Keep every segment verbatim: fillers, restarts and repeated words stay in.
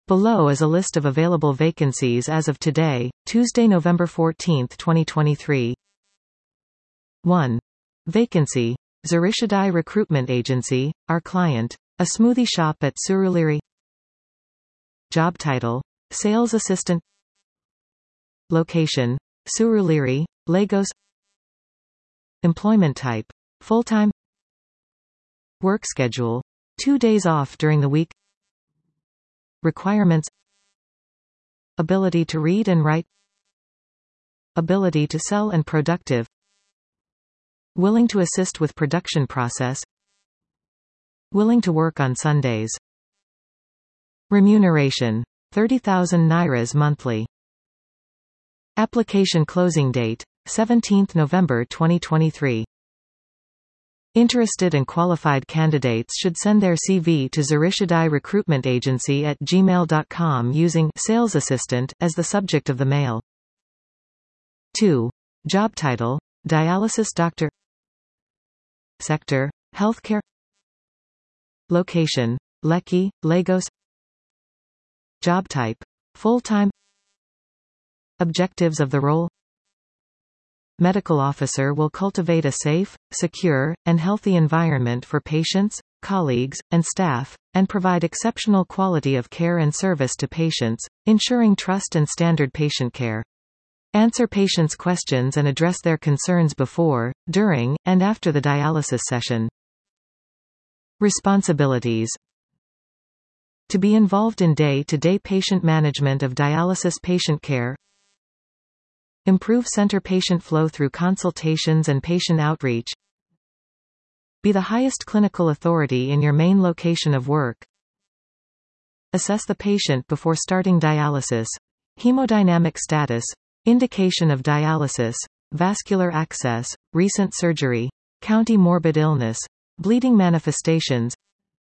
Below is a list of available vacancies as of today, Tuesday, November fourteenth, twenty twenty-three. one. Vacancy. Zurishadai Recruitment Agency, our client. A smoothie shop at Surulere. Job title. Sales Assistant. Location. Surulere, Lagos. Employment type. Full-time. Work schedule. Two days off during the week. Requirements. Ability to read and write. Ability to sell and productive. Willing to assist with production process. Willing to work on Sundays. Remuneration. thirty thousand nairas monthly. Application closing date. seventeenth November twenty twenty-three. Interested and qualified candidates should send their C V to Zurishadai Recruitment Agency at gmail dot com using Sales Assistant as the subject of the mail. two. Job title. Dialysis Doctor. Sector. Healthcare. Location. Lekki, Lagos. Job type. Full-time. Objectives of the role. Medical officer will cultivate a safe, secure, and healthy environment for patients, colleagues, and staff, and provide exceptional quality of care and service to patients, ensuring trust and standard patient care. Answer patients' questions and address their concerns before, during, and after the dialysis session. Responsibilities. To be involved in day-to-day patient management of dialysis patient care. Improve center patient flow through consultations and patient outreach. Be the highest clinical authority in your main location of work. Assess the patient before starting dialysis. Hemodynamic status. Indication of dialysis. Vascular access. Recent surgery. County morbid illness. Bleeding manifestations.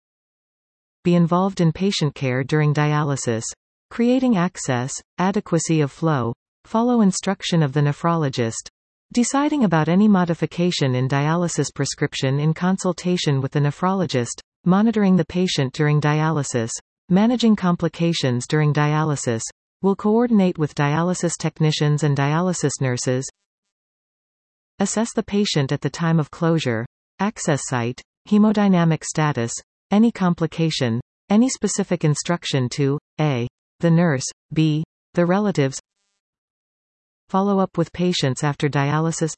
Be involved in patient care during dialysis. Creating access. Adequacy of flow. Follow instruction of the nephrologist. Deciding about any modification in dialysis prescription in consultation with the nephrologist. Monitoring the patient during dialysis. Managing complications during dialysis. Will coordinate with dialysis technicians and dialysis nurses. Assess the patient at the time of closure. Access site. Hemodynamic status. Any complication. Any specific instruction to A. the nurse, B. the relatives. Follow up with patients after dialysis.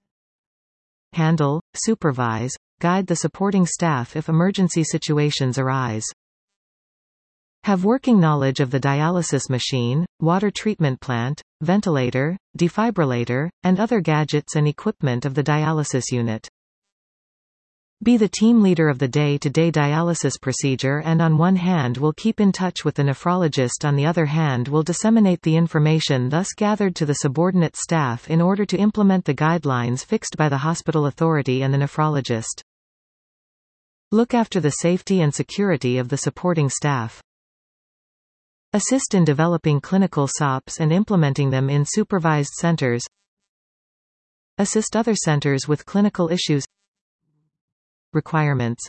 Handle, supervise, guide the supporting staff if emergency situations arise. Have working knowledge of the dialysis machine, water treatment plant, ventilator, defibrillator, and other gadgets and equipment of the dialysis unit. Be the team leader of the day-to-day dialysis procedure and on one hand will keep in touch with the nephrologist, on the other hand will disseminate the information thus gathered to the subordinate staff in order to implement the guidelines fixed by the hospital authority and the nephrologist. Look after the safety and security of the supporting staff. Assist in developing clinical S O Ps and implementing them in supervised centers. Assist other centers with clinical issues. Requirements.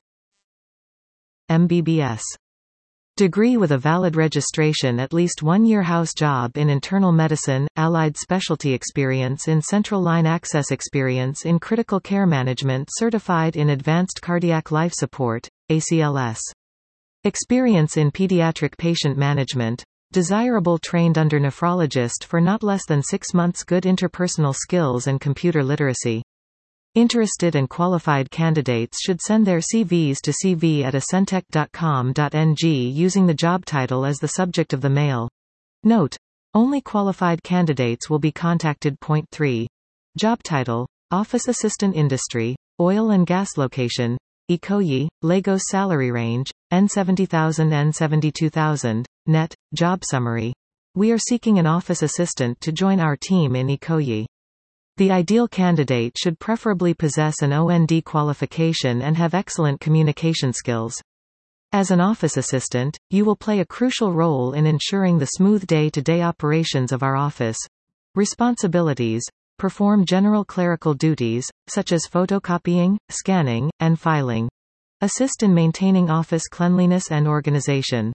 M B B S. Degree with a valid registration, at least one-year house job in internal medicine, allied specialty experience in central line access, experience in critical care management, certified in advanced cardiac life support, A C L S. Experience in pediatric patient management. Desirable trained under nephrologist for not less than six months. Good interpersonal skills and computer literacy. Interested and qualified candidates should send their C Vs to c v at ascentec dot com dot n g using the job title as the subject of the mail. Note: only qualified candidates will be contacted. Point three. Job title: Office Assistant. Industry: Oil and gas. Location: Ikoyi, Lagos. Salary range: N seventy thousand to N seventy-two thousand. Net. Job summary: we are seeking an office assistant to join our team in Ikoyi. The ideal candidate should preferably possess an O N D qualification and have excellent communication skills. As an office assistant, you will play a crucial role in ensuring the smooth day-to-day operations of our office. Responsibilities: perform general clerical duties, such as photocopying, scanning, and filing. Assist in maintaining office cleanliness and organization.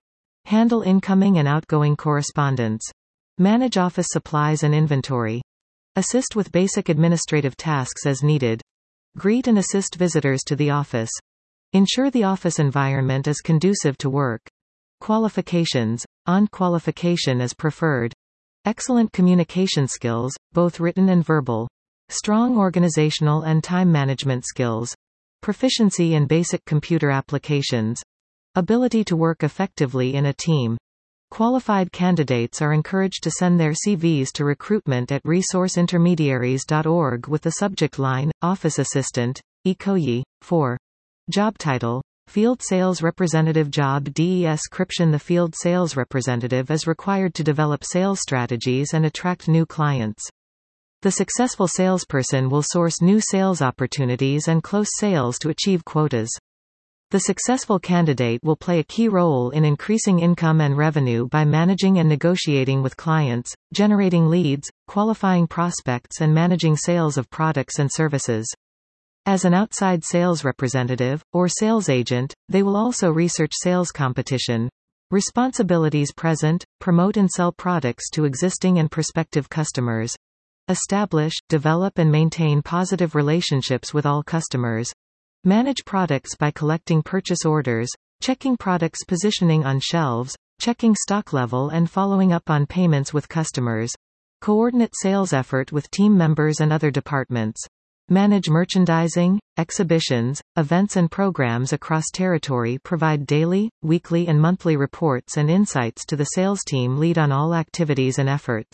Handle incoming and outgoing correspondence. Manage office supplies and inventory. Assist with basic administrative tasks as needed. Greet and assist visitors to the office. Ensure the office environment is conducive to work. Qualifications. On qualification is preferred. Excellent communication skills, both written and verbal. Strong organizational and time management skills. Proficiency in basic computer applications. Ability to work effectively in a team. Qualified candidates are encouraged to send their C Vs to recruitment at resource intermediaries dot org with the subject line, Office Assistant, E C O Y. four. Job title. Field Sales Representative Job description. The field sales representative is required to develop sales strategies and attract new clients. The successful salesperson will source new sales opportunities and close sales to achieve quotas. The successful candidate will play a key role in increasing income and revenue by managing and negotiating with clients, generating leads, qualifying prospects, and managing sales of products and services. As an outside sales representative, or sales agent, they will also research sales competition. Responsibilities present: promote and sell products to existing and prospective customers. Establish, develop and maintain positive relationships with all customers. Manage products by collecting purchase orders, checking products' positioning on shelves, checking stock level and following up on payments with customers. Coordinate sales effort with team members and other departments. Manage merchandising, exhibitions, events and programs across territory. Provide daily, weekly and monthly reports and insights to the sales team. Lead on all activities and efforts.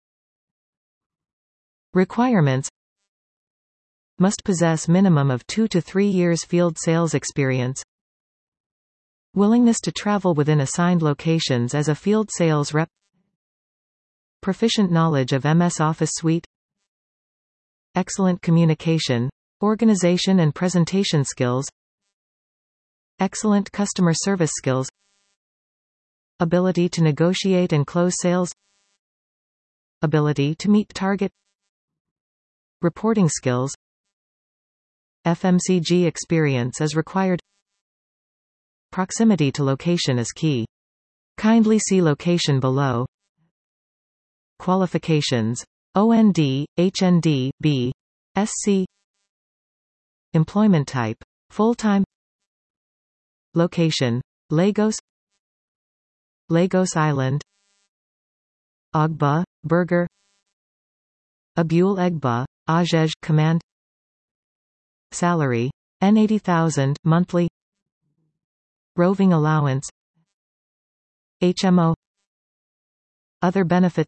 Requirements: must possess minimum of two to three years field sales experience. Willingness to travel within assigned locations as a field sales rep. Proficient knowledge of M S Office Suite. Excellent communication, organization and presentation skills. Excellent customer service skills. Ability to negotiate and close sales. Ability to meet target. Reporting skills. F M C G experience is required. Proximity to location is key. Kindly see location below. Qualifications: O N D, H N D, B Sc. Employment type: full-time. Location: Lagos, Lagos Island, Agba, Burger, Abule Egba, Ajej, Command. Salary: N eighty thousand monthly. Roving allowance. H M O. Other benefits.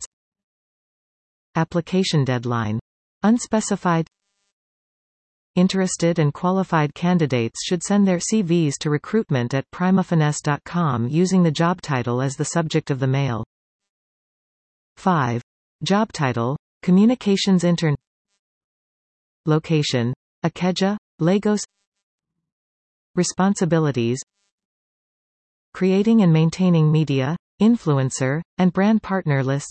Application deadline: unspecified. Interested and qualified candidates should send their C Vs to recruitment at primafines dot com using the job title as the subject of the mail. five. Job title: Communications Intern. Location: Ikeja, Lagos. Responsibilities: creating and maintaining media, influencer, and brand partner lists.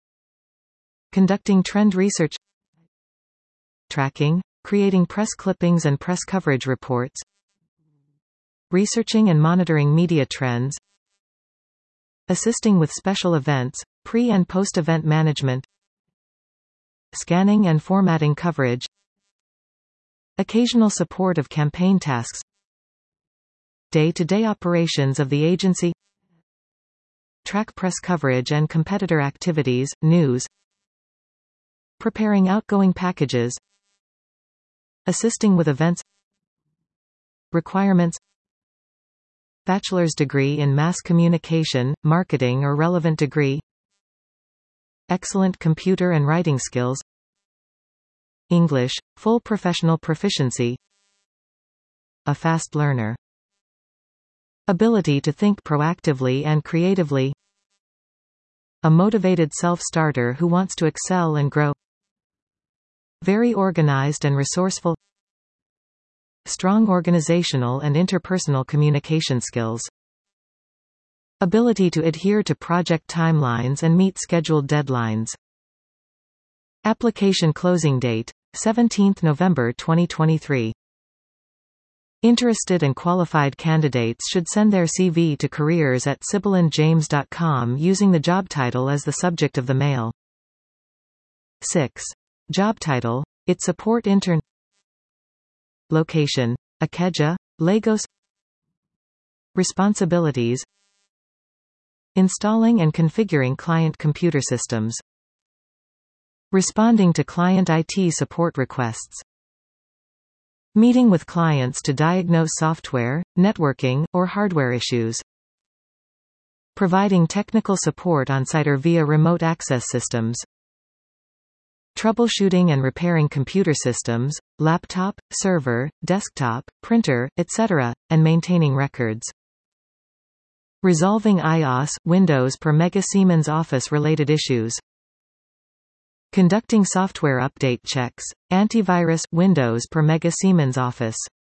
Conducting trend research. Tracking, creating press clippings and press coverage reports. Researching and monitoring media trends. Assisting with special events, pre- and post-event management. Scanning and formatting coverage. Occasional support of campaign tasks. Day-to-day operations of the agency. Track press coverage and competitor activities, news. Preparing outgoing packages. Assisting with events. Requirements: bachelor's degree in mass communication, marketing or relevant degree. Excellent computer and writing skills. English, full professional proficiency. A fast learner. Ability to think proactively and creatively. A motivated self-starter who wants to excel and grow. Very organized and resourceful. Strong organizational and interpersonal communication skills. Ability to adhere to project timelines and meet scheduled deadlines. Application closing date: seventeenth November twenty twenty-three. Interested and qualified candidates should send their C V to careers at sibyl and james dot com using the job title as the subject of the mail. six. Job title: IT Support Intern. Location: Ikeja, Lagos. Responsibilities: installing and configuring client computer systems, responding to client I T support requests, meeting with clients to diagnose software, networking, or hardware issues, providing technical support on-site or via remote access systems, troubleshooting and repairing computer systems, laptop, server, desktop, printer, et cetera, and maintaining records. Resolving I O S, Windows per Mega Siemens Office-related issues. Conducting software update checks, antivirus, Windows per Mega Siemens Office.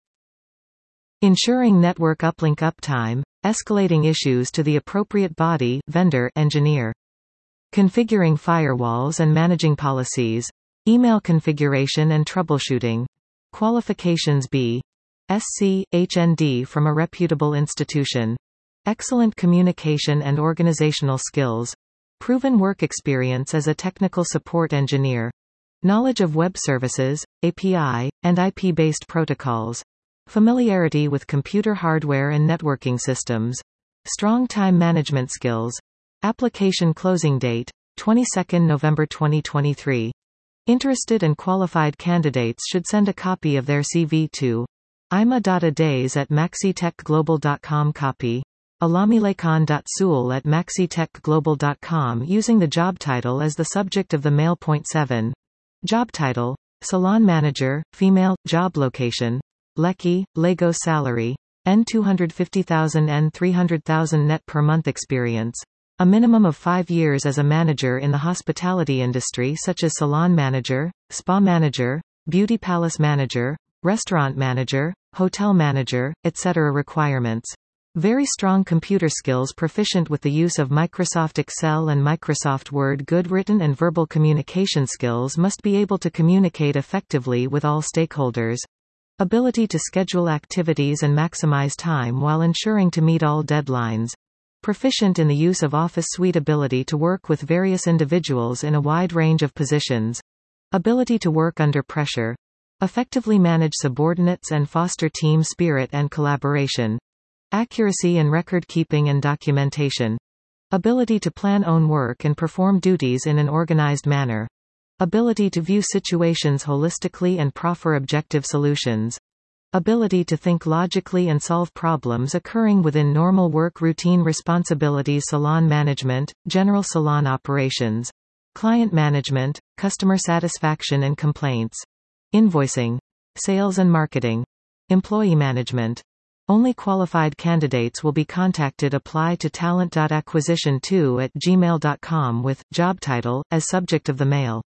Ensuring network uplink uptime, escalating issues to the appropriate body, vendor, engineer. Configuring firewalls and managing policies. Email configuration and troubleshooting. Qualifications: B Sc, H N D from a reputable institution. Excellent communication and organizational skills. Proven work experience as a technical support engineer. Knowledge of web services, A P I, and I P-based protocols. Familiarity with computer hardware and networking systems. Strong time management skills. Application closing date: twenty-second November twenty twenty-three. Interested and qualified candidates should send a copy of their C V to ima.adays at maxitechglobal dot com. Copy alamilekan.sool at maxitechglobal dot com using the job title as the subject of the mail. Point seven. Job title: Salon Manager, Female. Job location: Lekki, Lagos. Salary: N two hundred fifty thousand N three hundred thousand net per month. Experience: a minimum of five years as a manager in the hospitality industry such as salon manager, spa manager, beauty palace manager, restaurant manager, hotel manager, et cetera. Requirements: very strong computer skills, proficient with the use of Microsoft Excel and Microsoft Word. Good written and verbal communication skills, must be able to communicate effectively with all stakeholders. Ability to schedule activities and maximize time while ensuring to meet all deadlines. Proficient in the use of Office Suite. Ability to work with various individuals in a wide range of positions. Ability to work under pressure. Effectively manage subordinates and foster team spirit and collaboration. Accuracy in record keeping and documentation. Ability to plan own work and perform duties in an organized manner. Ability to view situations holistically and proffer objective solutions. Ability to think logically and solve problems occurring within normal work routine. Responsibilities: salon management, general salon operations, client management, customer satisfaction and complaints, invoicing, sales and marketing, employee management. Only qualified candidates will be contacted. Apply to talent dot acquisition two at gmail dot com with job title as subject of the mail.